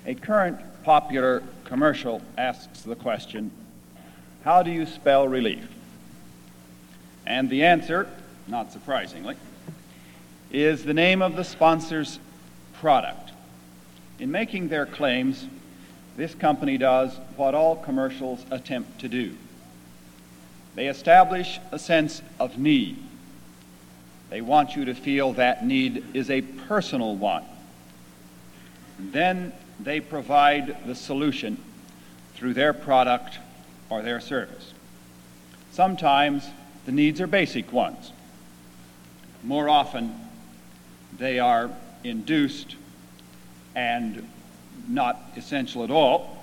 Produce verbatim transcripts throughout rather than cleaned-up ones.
A current popular commercial asks the question, how do you spell relief? And the answer, not surprisingly, is the name of the sponsor's product. In making their claims, this company does what all commercials attempt to do. They establish a sense of need. They want you to feel that need is a personal one. Then they provide the solution through their product or their service. Sometimes the needs are basic ones. More often, they are induced and not essential at all.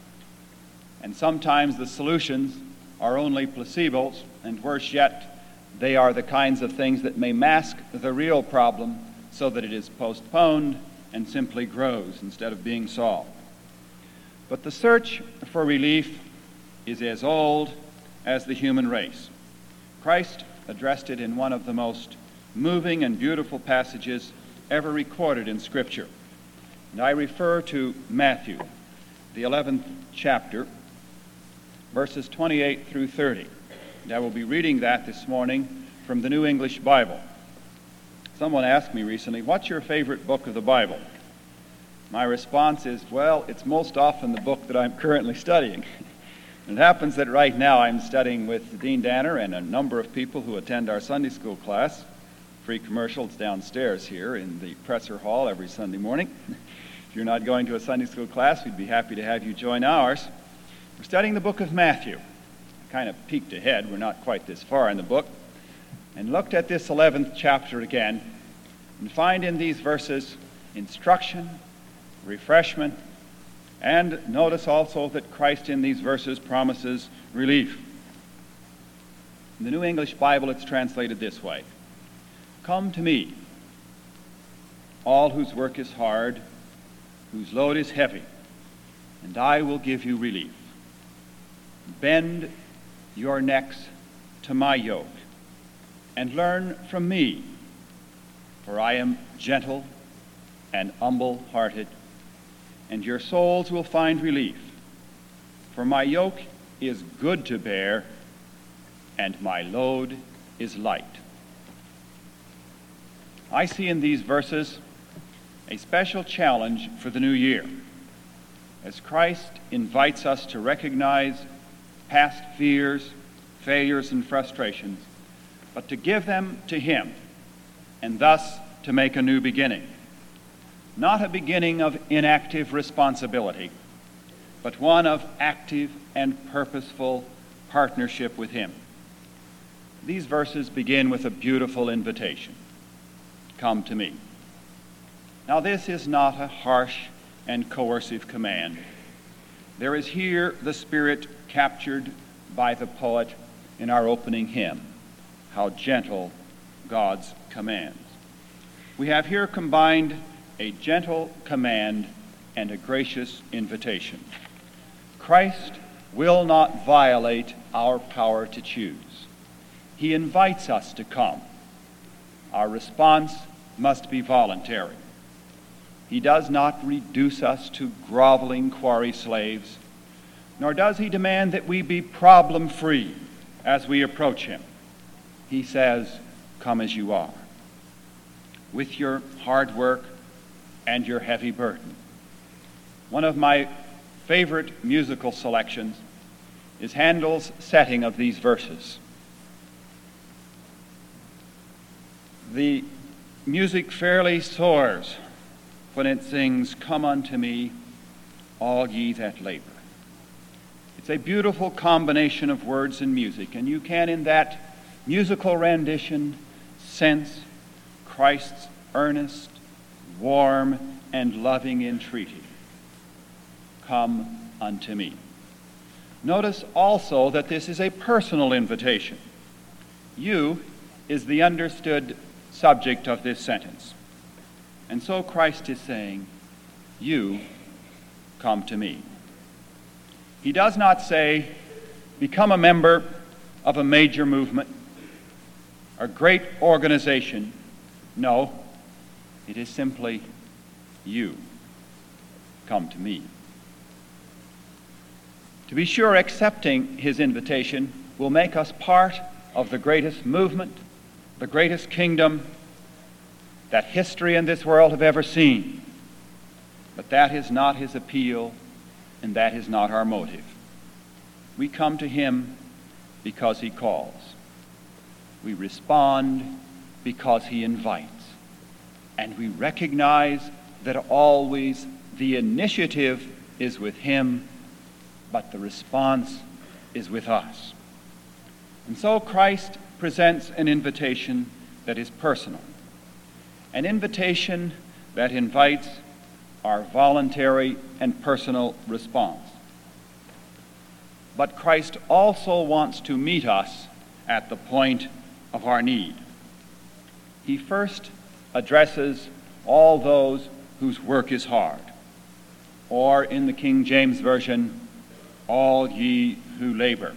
And sometimes the solutions are only placebos, and worse yet, they are the kinds of things that may mask the real problem so that it is postponed and simply grows instead of being solved. But the search for relief is as old as the human race. Christ addressed it in one of the most moving and beautiful passages ever recorded in Scripture. And I refer to Matthew, the eleventh chapter, verses twenty-eight through thirty. And I will be reading that this morning from the New English Bible. Someone asked me recently, what's your favorite book of the Bible? My response is, well, it's most often the book that I'm currently studying. It happens that right now I'm studying with Dean Danner and a number of people who attend our Sunday school class. Free commercials downstairs here in the Presser Hall every Sunday morning. If you're not going to a Sunday school class, we'd be happy to have you join ours. We're studying the book of Matthew. I kind of peeked ahead. We're not quite this far in the book. And looked at this eleventh chapter again and find in these verses instruction, refreshment, and notice also that Christ in these verses promises relief. In the New English Bible, it's translated this way. Come to me, all whose work is hard, whose load is heavy, and I will give you relief. Bend your necks to my yoke, and learn from me, for I am gentle and humble-hearted, and your souls will find relief. For my yoke is good to bear, and my load is light. I see in these verses a special challenge for the new year, as Christ invites us to recognize past fears, failures, and frustrations, but to give them to Him, and thus to make a new beginning. Not a beginning of inactive responsibility, but one of active and purposeful partnership with Him. These verses begin with a beautiful invitation. Come to me. Now, this is not a harsh and coercive command. There is here the spirit captured by the poet in our opening hymn, How Gentle God's Commands. We have here combined a gentle command and a gracious invitation. Christ will not violate our power to choose. He invites us to come. Our response must be voluntary. He does not reduce us to groveling quarry slaves, nor does he demand that we be problem-free as we approach him. He says, come as you are, with your hard work and your heavy burden. One of my favorite musical selections is Handel's setting of these verses. The music fairly soars when it sings, come unto me, all ye that labor. It's a beautiful combination of words and music, and you can, in that musical rendition, sense Christ's earnest, warm, and loving entreaty. Come unto me. Notice also that this is a personal invitation. You is the understood subject of this sentence. And so Christ is saying, you come to me. He does not say, become a member of a major movement, a great organization. No, it is simply you. come to me. To be sure, accepting his invitation will make us part of the greatest movement, the greatest kingdom that history and this world have ever seen. But that is not his appeal, and that is not our motive. We come to him because he calls. We respond because he invites. And we recognize that always the initiative is with him, but the response is with us. And so Christ presents an invitation that is personal, an invitation that invites our voluntary and personal response. But Christ also wants to meet us at the point of our need. He first addresses all those whose work is hard, or in the King James Version, all ye who labor.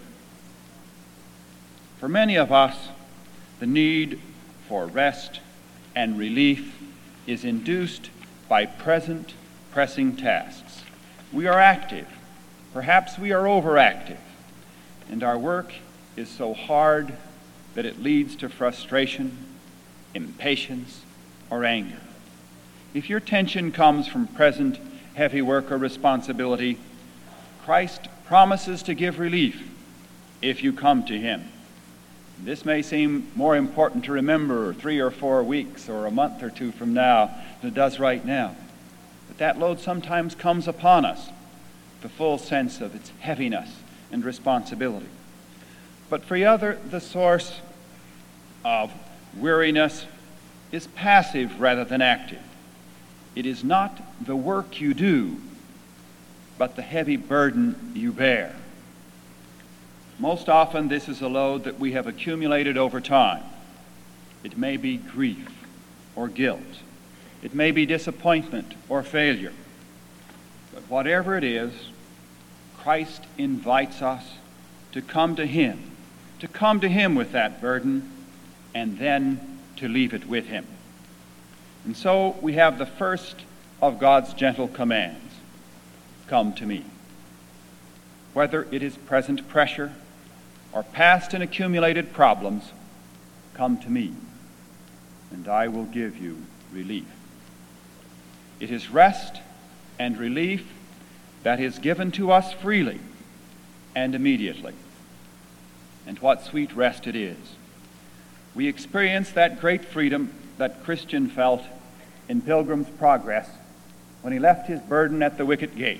For many of us, the need for rest and relief is induced by present pressing tasks. We are active, perhaps we are overactive, and our work is so hard that it leads to frustration, impatience, or anger. If your tension comes from present heavy work or responsibility, Christ promises to give relief if you come to him. This may seem more important to remember three or four weeks or a month or two from now than it does right now. But that load sometimes comes upon us, the full sense of its heaviness and responsibility. But for the other, the source of weariness is passive rather than active. It is not the work you do, but the heavy burden you bear. Most often, this is a load that we have accumulated over time. It may be grief or guilt. It may be disappointment or failure. But whatever it is, Christ invites us to come to him, to come to him with that burden, and then to leave it with him. And so we have the first of God's gentle commands: come to me. Whether it is present pressure or past and accumulated problems, come to me, and I will give you relief. It is rest and relief that is given to us freely and immediately. And what sweet rest it is. We experience that great freedom that Christian felt in Pilgrim's Progress when he left his burden at the wicket gate.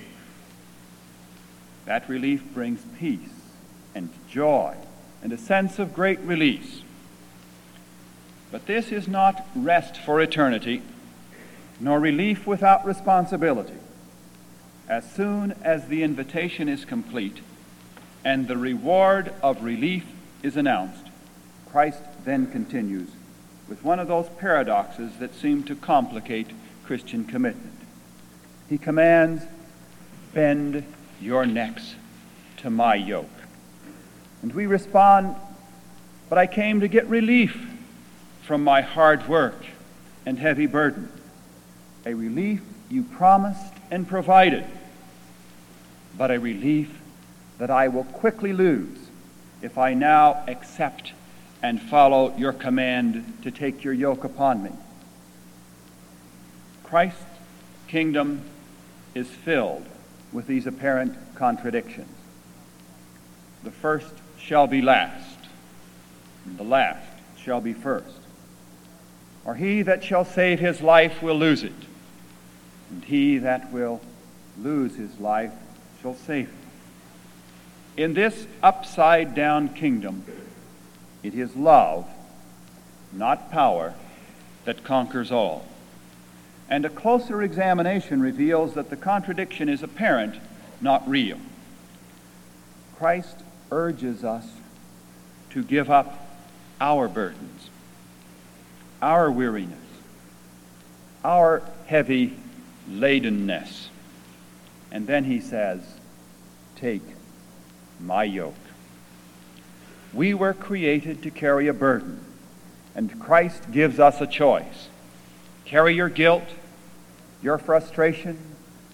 That relief brings peace and joy and a sense of great release. But this is not rest for eternity, nor relief without responsibility. As soon as the invitation is complete and the reward of relief is announced, Christ then continues with one of those paradoxes that seem to complicate Christian commitment. He commands, bend your necks to my yoke. And we respond, but I came to get relief from my hard work and heavy burden. A relief you promised and provided, but a relief that I will quickly lose if I now accept and follow your command to take your yoke upon me. Christ's kingdom is filled with these apparent contradictions. The first shall be last, and the last shall be first. Or he that shall save his life will lose it, and he that will lose his life shall save it. In this upside-down kingdom, it is love, not power, that conquers all. And a closer examination reveals that the contradiction is apparent, not real. Christ urges us to give up our burdens, our weariness, our heavy ladenness. And then he says, take my yoke. We were created to carry a burden, and Christ gives us a choice. Carry your guilt, your frustration,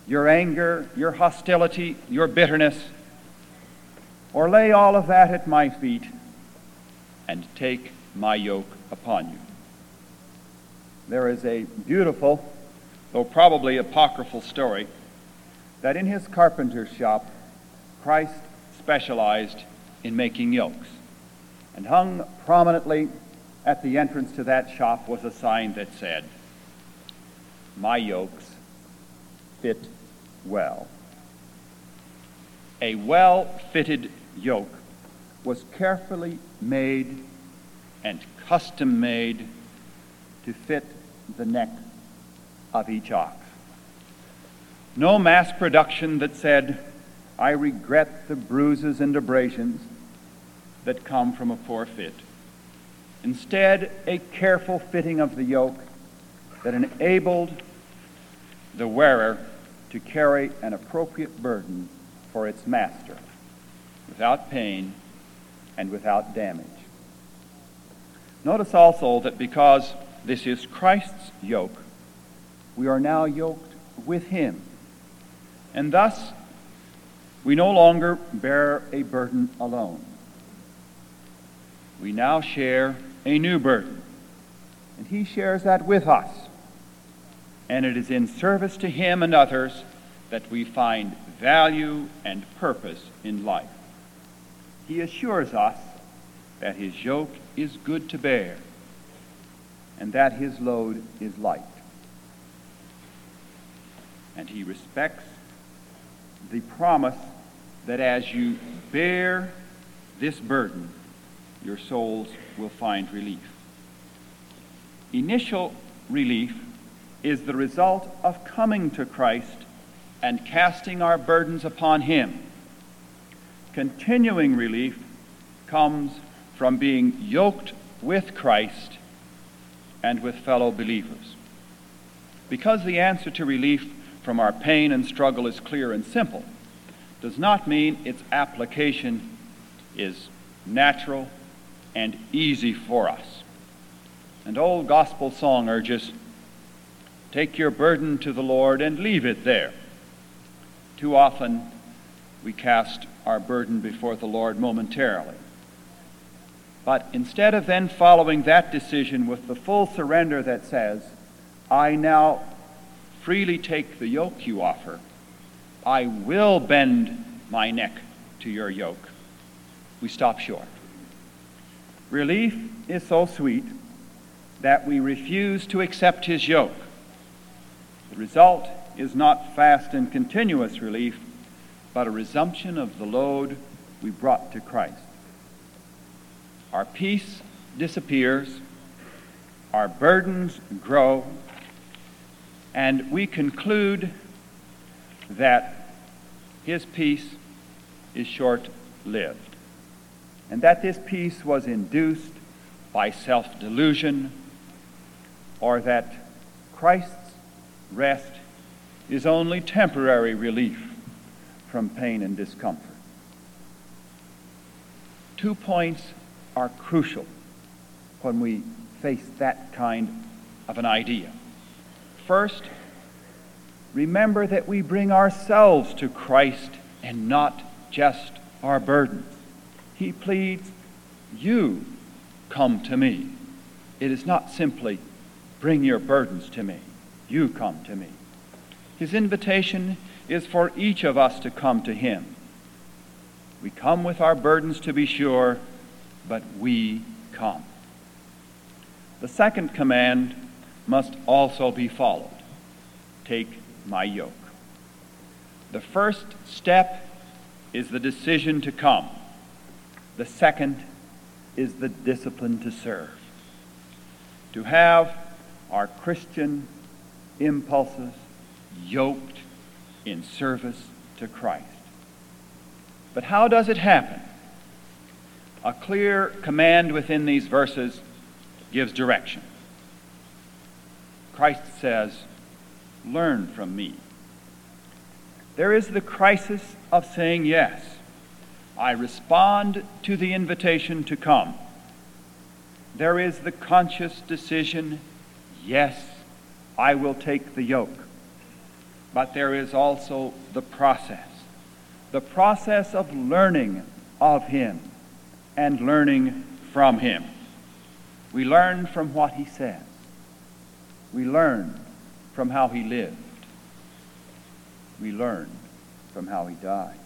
your anger, your hostility, your bitterness, or lay all of that at my feet and take my yoke upon you. There is a beautiful, though probably apocryphal story, that in his carpenter's shop, Christ specialized in making yokes. And hung prominently at the entrance to that shop was a sign that said, "My yokes fit well." A well-fitted yoke was carefully made and custom-made to fit the neck of each ox. No mass production that said, "I regret the bruises and abrasions that come from a poor fit." Instead, a careful fitting of the yoke that enabled the wearer to carry an appropriate burden for its master without pain and without damage. Notice also that because this is Christ's yoke, we are now yoked with him. And thus, we no longer bear a burden alone. We now share a new burden, and he shares that with us. And it is in service to him and others that we find value and purpose in life. He assures us that his yoke is good to bear and that his load is light. And he respects the promise that as you bear this burden, your souls will find relief. Initial relief is the result of coming to Christ and casting our burdens upon him. Continuing relief comes from being yoked with Christ and with fellow believers. Because the answer to relief from our pain and struggle is clear and simple, does not mean its application is natural and easy for us. An old gospel song urges, "Take your burden to the Lord and leave it there." Too often we cast our burden before the Lord momentarily. But instead of then following that decision with the full surrender that says, "I now freely take the yoke you offer. I will bend my neck to your yoke," we stop short. Relief is so sweet that we refuse to accept his yoke. The result is not fast and continuous relief, but a resumption of the load we brought to Christ. Our peace disappears, our burdens grow, and we conclude that his peace is short-lived, and that this peace was induced by self-delusion, or that Christ's rest is only temporary relief from pain and discomfort. Two points are crucial when we face that kind of an idea. First, remember that we bring ourselves to Christ and not just our burdens. He pleads, "You come to me." It is not simply, "Bring your burdens to me." You come to me. His invitation is for each of us to come to him. We come with our burdens, to be sure, but we come. The second command must also be followed. Take my yoke. The first step is the decision to come. The second is the discipline to serve. To have our Christian impulses yoked in service to Christ. But how does it happen? A clear command within these verses gives direction. Christ says, "Learn from me." There is the crisis of saying yes. I respond to the invitation to come. There is the conscious decision, yes, I will take the yoke. but there is also the process, the process of learning of him and learning from him. We learn from what he says. We learn from how he lived. We learn from how he died.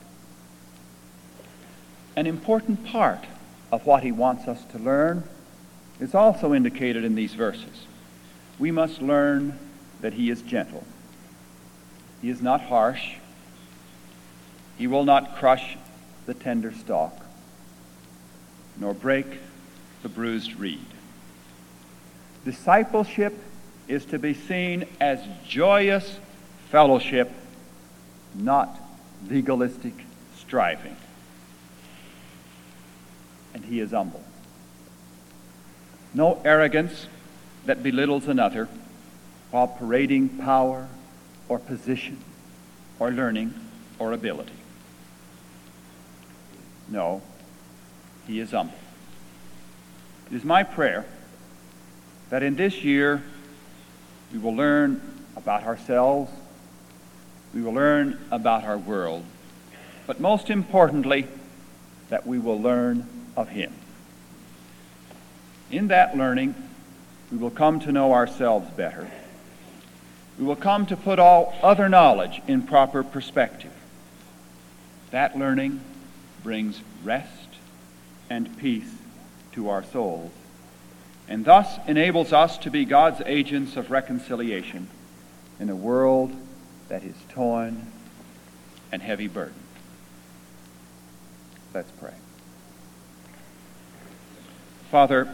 An important part of what he wants us to learn is also indicated in these verses. We must learn that he is gentle. He is not harsh. He will not crush the tender stalk, nor break the bruised reed. Discipleship is to be seen as joyous fellowship, not legalistic striving. And he is humble. No arrogance that belittles another while parading power or position or learning or ability. No, he is humble. It is my prayer that in this year we will learn about ourselves, we will learn about our world, but most importantly, that we will learn of him. In that learning, we will come to know ourselves better. We will come to put all other knowledge in proper perspective. That learning brings rest and peace to our souls, and thus enables us to be God's agents of reconciliation in a world that is torn and heavy burdened. Let's pray. Father,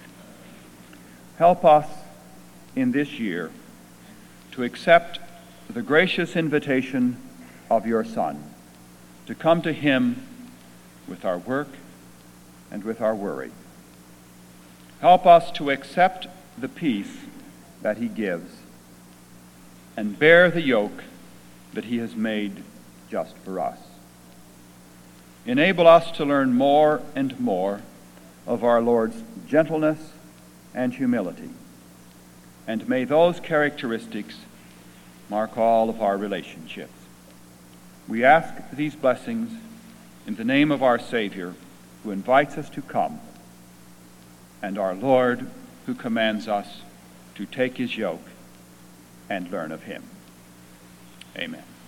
help us in this year to accept the gracious invitation of your Son, to come to him with our work and with our worry. Help us to accept the peace that he gives and bear the yoke that he has made just for us. Enable us to learn more and more of our Lord's gentleness and humility, and may those characteristics mark all of our relationships. We ask these blessings in the name of our Savior, who invites us to come, and our Lord, who commands us to take his yoke and learn of him. Amen.